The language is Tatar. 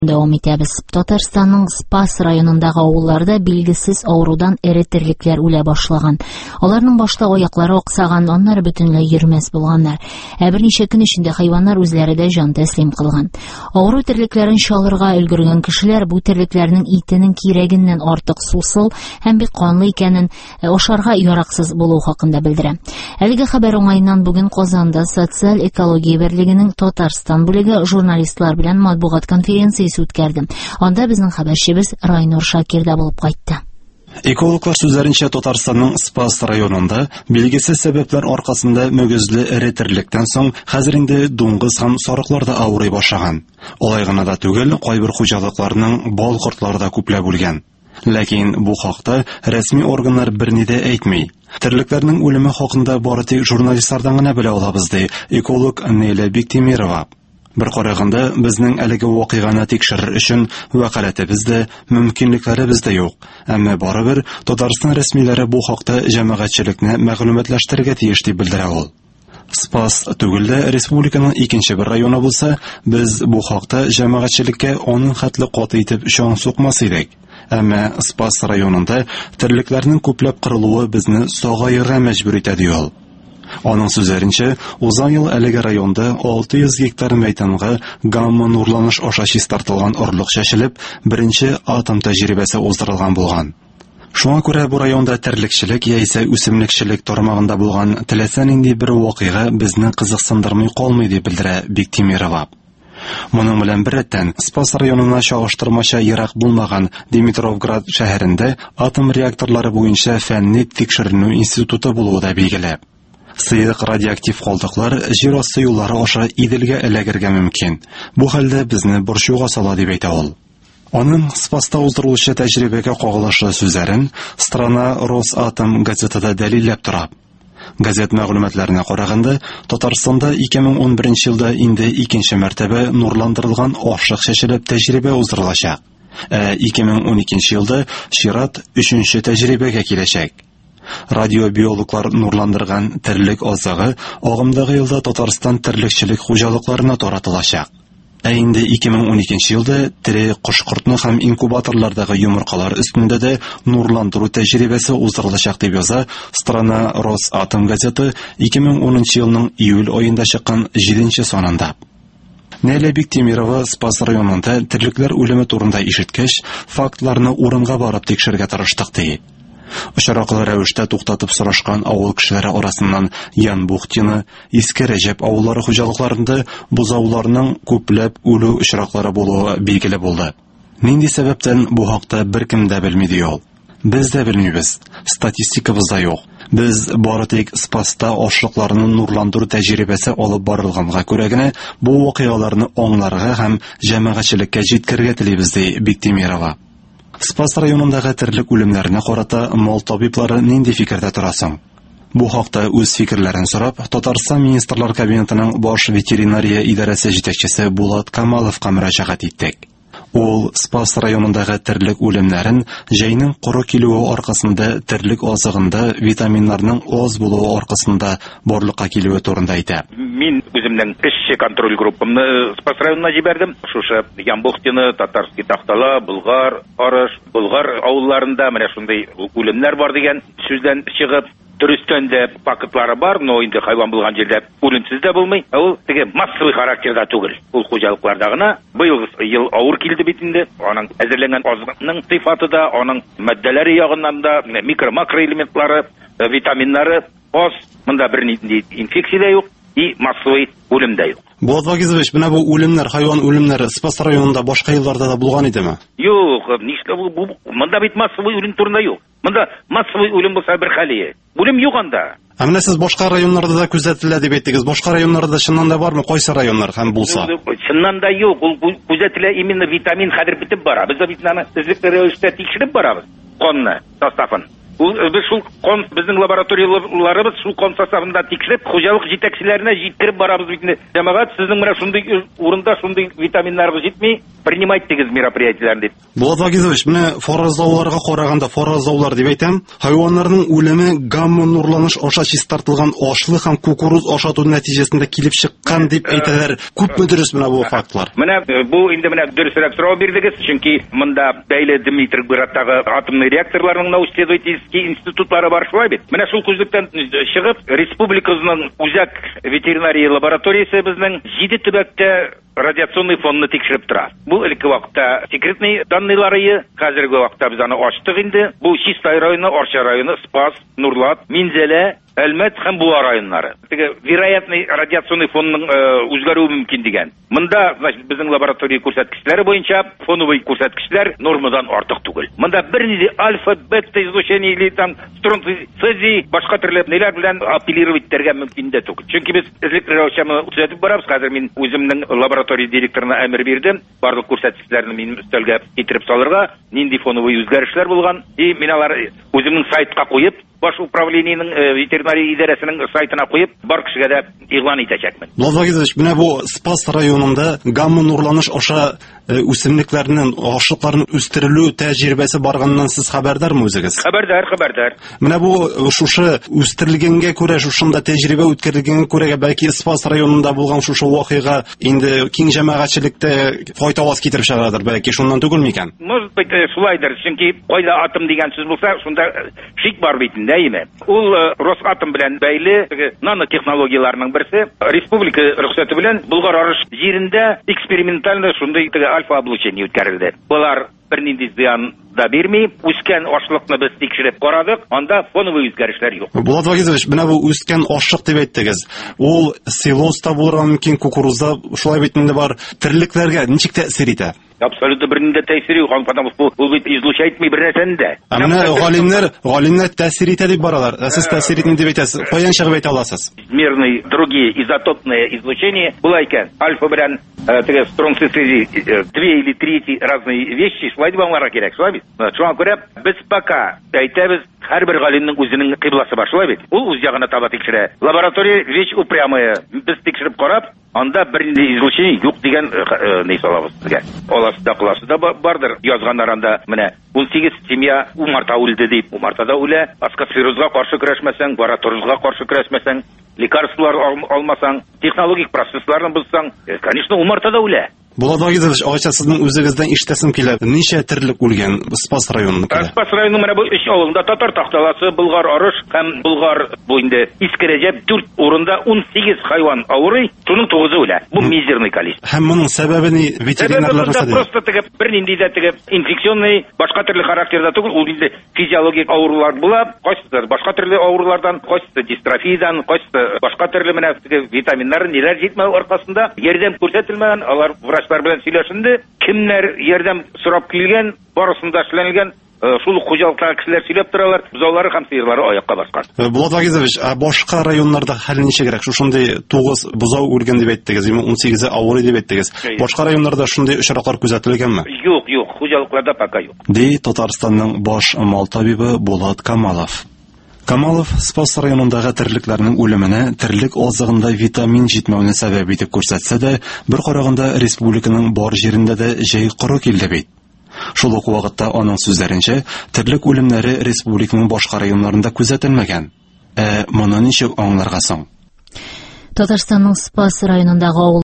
Дәвам итәбез. Татарстанның Спас районындагы авылларда билгесез авырудан эре терлекләр үлә башлаган. Аларның башта аяклары аксаган, аннары бөтенләй йөрмәс булганнар. Берничә көн эчендә хайваннар үзләре дә җан тәслим кылган. Авыру терлекләрен чалырга өлгергән кешеләр бу терлекләрнең итенең кирәгеннән артык сусыл һәм бик канлы икәнен, ашарга яраксыз булу хакында белдерә. Әлеге хәбәр уңайыннан бүген Казанда Социаль экология берлегенең Татарстан бүлеге журналистлар белән матбугат конференциясе үткәрде. Анда безнең хәбәрчебез Райнур Шакир да булып кайтты. Экологлар сүзләренчә, Татарстанның Спас районында билгесез сәбәпләр аркасында мөгезле эре терлектән соң хәзер инде дуңгыз һәм сарыклар да авырый башлаган. Алай гына да түгел, кайбер хуҗалыкларның бал кортлары да күпләп үлгән. Ләкин бу хакта рәсми органнар берни дә әйтми. Терлекләрнең үлеме хакында бары тик журналистлардан гына белә алабыз, ди эколог Нәйлә Биктимирова. Бер караганда, безнең әлеге вакыйганы тикшерер өчен вәкаләтебез дә, мөмкинлекләребез дә юк. Әмма барыбер Татарстан рәсмиләре бу хакта җәмәгатьчелекне мәгълүматлаштырырга тиеш дип белдерә ул. Спас түгел дә республиканың икенче бер районы булса, без бу хакта җәмәгатьчелеккә аның хәтле каты итеп чаң сукмас идек. Әмма Спас районында терлекләрнең күпләп кырылуы безне сагаерга мәҗбүр итә, ди ул. Аның сүзләренчә, узган ел әлеге районда 600 гектар мәйданга гамма-нурланыш аша чистартылган орлык чәчелеп, беренче атом тәҗрибәсе уздырылган булган. Шуңа күрә бу районда терлекчелек яисә үсемлекчелек тармагында булган теләсә нинди бер вакыйга безне кызыксындырмый калмый, дип белдерә Биктимирова. Моның белән беррәттән Спас районына чагыштырмача ерак булмаган Димитровград шәһәрендә атом реакторлары буенча фәнни тикшеренү институты булуы да билгеле. Сыек радиоактив калдыклар җир асты юллары аша Иделгә эләгергә мөмкин. Бу хәлдә безне борчуга сала, дип әйтә ул. Аның Спаста уздырылучы тәҗрибәгә кагылышлы сүзләрен Страна Росатом газетада дәлилләп тора. Газет мәгълүматларына караганда, Татарстанда 2011 елда инде икенче мәртәбә нурландырылган ашык чәчелеп тәҗрибә уздырылачак. 2012 елда чират 3нче тәҗрибәгә киләчәк. Радиобиологлар нурландырган терлек азыгы агымдагы елда Татарстан терлекчелек хуҗалыкларына таратылачак. Инде 2012 елда тере кош-кортны һәм инкубаторлардагы йомыркалар өстендә дә нурландыру тәҗрибәсе уздырылачак, дип яза Страна Росатом газеты 2010 елның июль аенда чыккан 7нче санында. Нәйлә Биктимирова Спас районында терлекләр үлеме турында ишеткәч, фактларны урынга барып тикшергә тырыштык, ди. Очраклы рәвештә туктатып сорашкан авыл кешеләре арасыннан Янбухтина, Иске Рәҗәп авыллары хуҗалыкларында бузауларның күпләп үлү очраклары булуы билгеле булды. Нинди сәбәптән бу хакта беркем дә белми, ди ул. Без дә белмибез, статистикабыз да юк. Без бары тик Спаста ашлыкларны нурландыру тәҗрибәсе алып барылганга күрә генә бу вакыйгаларны аңларга һәм җәмәгатьчелеккә җиткергә телибез, ди Биктимирова. Спас районындагы терлек үлемнәренә карата мал табиблары нинди фикердә торасың? Бу хакта үз фикерләрен сорап, Татарстан министрлар кабинетының баш ветеринария идарәсе җитәкчесе Булат Камаловка мөрәҗәгать иттек. Ул Спас районындагы терлек үлемнәрен җәйнең коры килүе аркасында терлек азыгында витаминнарның аз булуы аркасында барлыкка килүе турында әйтә. Мин үземнең эшче контроль группамны Спас районына җибәрдем. Шушы Янбухтина, Татарский Тахтала, Болгар, Арыш, Болгар авылларында менә шундый үлемнәр бар дигән сүздән чыгып, дөрестән дә фактлары бар, но инде хайван булган җирдә үлемсез дә булмый. Ул теге массовый характерда түгел. Ул хуҗалыкларда гына быел ел авыр килде бит инде. Аның әзерләнгән азыкның сыйфаты да, аның матдәләре ягыннан да, микро-макро элементлары, витаминнары аз. Монда бернинди инфекция да юк, и массовый үлем дә юк. Булат Вагизович, менә бу үлемнәр, хайван үлемнәре Спас районында башка елларда да булган идеме? Юк, нишләп бу? Монда бит массовый үлем турында юк. Монда массовый үлем булса бер хәле. Үлем юк анда. Менә сез башка районнарда да күзәтелә дип әйттегез. Башка районнарда чыннан да бармы? Кайсы районнар һәм булса? Чыннан да юк. Ул күзәтелә именно витамин хәзер битеп бара. Без бит аны тезлекле рәвештә тикшереп барабыз. Канны, составын. Biz шул безнең лабораторияларыбыз шул кон составында тикшереп, хуҗалык җитәкчеләренә җиткереп барабыз бит инде. Җәмәгать, сезнең менә шундый урында шундый витаминнарыбыз җитми, принимайтегез мероприятиеләрне дип. Булат Вагизович, менә фаразлауларга караганда, фаразлаулар дип әйтәм, хайваннарның үлеме гамма нурланыш аша чистартылган ашлы һәм кукуруз ашату нәтиҗәсендә килеп чыккан дип әйтәләр. Күпме дөрес менә бу фактлар? Менә бу инде менә дөресрәк сорау бирдегез, чөнки монда бәйле Дмитровградтагы атомный реакторларның научно-исследовательский институтлары бар шулай бит. Менә шул күзлектән чыгып, республикабызның үзәк ветеринария лабораториясе безнең 7 төбәктә радиационный фонны тикшереп тора. Бу элекке вакытта секретный данныйлары, хәзерге вакытта без аны ачтык инде. Бу Чистай районы, Арча районы, Спас, Нурлат, Минзәлә, Әлмәт һәм Буа районнары. Теге вероятный радиационный фонның үзгәрүе мөмкин дигән. Монда, значит, безнең лаборатория күрсәткечләре буенча фоновый күрсәткечләр нормадан артык түгел. Монда бернинди альфа, бета излучение или там стронций, цезий, башка төрле неләр белән апеллировать итәргә мөмкин дә түгел. Чөнки без эзлекләүчәне күзәтеп барабыз. Хәзер мин үземнең лаборатория директорына әмер бирдем. Барлык күрсәткечләрне мин өстәлгә китереп салырга, нинди фоновый үзгәрешләр булган. И мин алар үземнең сайтка куеп, баш управлениенең ветеринария идарәсенең сайтына куеп, бар кешегә дә игълан итәчәкмен. Булат Вагизович, менә бу Спас районында гамма нурланыш аша үсемлекләрнең ашлыкларын үстерелү тәҗрибәсе барганнан сез хәбәрдармы үзегез? Хәбәрдар. Менә бу шушы үстерелгәнгә күрә, шушында тәҗрибә үткәрелгәнгә күрә, бәлки Спас районында булган шушы вакыйга инде киң җәмәгатьчелектә файда китереп чыгарадыр, бәлки шуннан түгел микән? Может быть, шулайдыр, чөнки кайда атом дигән сүз булса, шунда шик бар бит инде. Ул Росатом белән бәйле нанотехнологияларның берсе. Республика рөхсәте белән Болгар арыш җирендә эксперименталь шундый альфа облучение үткәрелде. Булар бернинди зыян да бирми, үскән ашлыкны без тикшереп карадык, анда фоновый үзгәрешләр юк. Булат Вагизович, менә бу үскән ашлык дип әйттегез. Ул силоста булырга мөмкин, кукурузда шулай бит инде бар. Терлекләргә ничек тәэсир итә? Абсолютно бернинди тәэсир юк, потому что ул бит излучать итми бер нәрсәне дә. Менә галимнәр тәэсир итә дип баралар. Сез тәэсир итми дип әйтәсез. Каян чыгып әйтә аласыз? Мирный другие изотопные излучения була икән. Альфа белән теге стронций, цезий 2 или 3 разные вещи шулай дип аңларга кирәк, шулай бит. Шуңа күрә без пока әйтәбез, һәрбер галимнең үзенең кыйбласы бар, шулай бит. Ул үз ягына таба тикшерә. Лаборатория вещь упрямая. Без тикшереп карап, анда бернинди излучение юк дигән ни салабыз безгә. Аласыда кыласыда бардыр. Язганнар анда менә 18 семья умарта үлде дип. Умартада үлә. Аскоциррозга каршы көрәшмәсәң, баратурозга каршы көрәшмәсәң, лекарстволар алмасаң, технологик процессларны бозсаң, конечно, умартада үлә. Булат Вагизович, агача сезнең үзегездән ишетәсем килә. Ничә терлек үлгән Спас районында? Спас районы менә бу 3 авылында Татар Такталасы, Болгар арыш һәм Болгар бу инде Искерәҗә 4 урында 18 хайван авырый, шуның 9-ы үлә. Бу мизерный количество. Һәм моның сәбәбе ни? Ветеринарлар нәрсә? Просто теге бернинди дә теге инфекционный, башка төрле характерда түгел, ул инде физиологик авырулар була, кайсы башка төрле авырулардан, кайсы дистрофиядан, кайсы башка төрле менә теге витаминнар ниләр җитмәү аркасында ярдәм күрсәтелмәгән, алар врачлар белән сөйләшенде. Кемнәр ярдәм сорап килгән, барысында эшләнгән, шул хуҗалыктагы кешеләр сөйләп торалар, бозаулары һәм сыерлары аякка баскан. Булат Вагизович, башка районнарда хәл ничегрәк? Шушындый 9 бозау үлгән дип әйттегез, 18-е авырый дип әйттегез. Башка районнарда шундый очраклар күзәтелгәнме? Юк, хуҗалыкларда пока юк. Ди Татарстанның баш мал табибы Булат Камалов. Камалов Спас районындагы терлекләрнең үлеменә терлек азыгында витамин җитмәүне сәбәп итеп күрсәтсә дә, бер караганда республиканың бар җирендә дә җәй коры килде бит. Шул ук вакытта аның сүзләренчә, терлек үлемнәре республиканың башка районнарында күзәтелмәгән. Моны ничек аңларга соң? Татарстанның Спас районындагы